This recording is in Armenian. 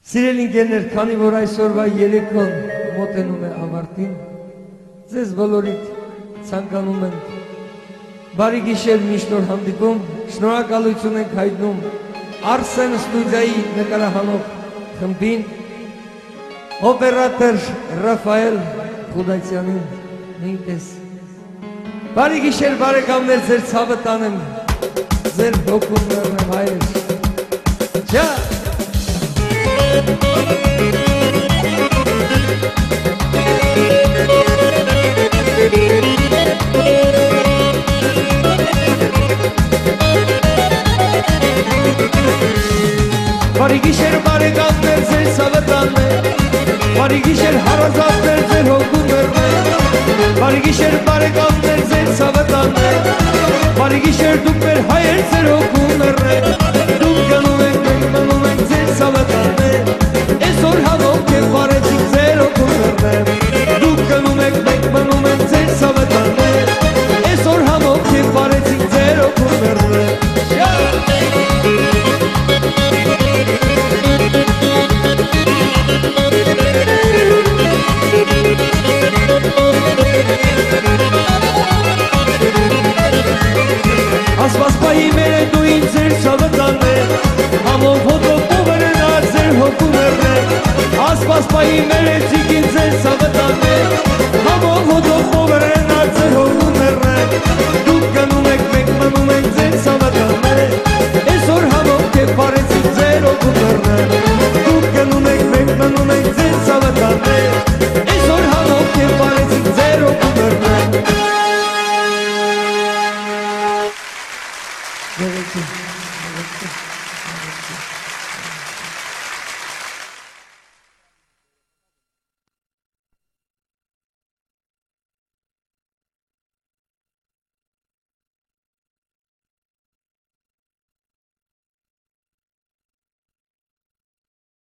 Սիրելի ընկերներ, քանի որ այսօրվա երեկոն մոտենում է ավարտին, ձեզ բոլորիդ ցանկանում են բարի գիշեր, միշտ օր հանդիպում, շնորհակալություն ենք հայտնում Արսեն ստուդիայի նկարահանող խմբին, օպերատոր Ռաֆայել Խուդայցյանին նույնպես։ Բարի գիշեր բարեկամներ, ձեր ցավը տանեմ, ձեր հոգում ներնեմ հայրեր։ Ջա Բարի գիշեր բարեկամներ, ձեր ցավը տանեմ, բարի գիշեր հարազատներ, ձեր հոգում ներնեմ, բարի գիշեր բարեկամներ, ձեր ցավը տանեմ, բարի գիշեր դուք մեր հայեր, ձեր հոգում ներնեմ, դուք գնում եք, մենք մնում ենք, ձեր ցավը տանեմ, այսօր հավոք է վարեցիք, ձեր հոգում ներնեմ, դուք գնում եք, մենք մնում ենք, ձեր ցավը տանեմ, այսօր հավոք է վարեցիք, ձեր հոգում ներնեմ։ Ասպասպայի մեր է դու ինձ ձեր ցավը տանեմ, համով հոտով պովերենար ձեր հոգում երնեմ, ասպասպայի մեր է ձիգին ձեր ցավը տանեմ, համով հոտով պովերենար ձեր հոգում երնեմ, դուք գնում եք, մենք մնում ենք, ձեր ցավը տանեմ, այսօր համով թե պարեցիք ձեր հոգում երնեմ, դուք գնում եք, մենք մնում ենք, ձեր ցավը տանեմ, այսօր համով թե պարեցիք ձեր հոգում երնեմ։ Thank you.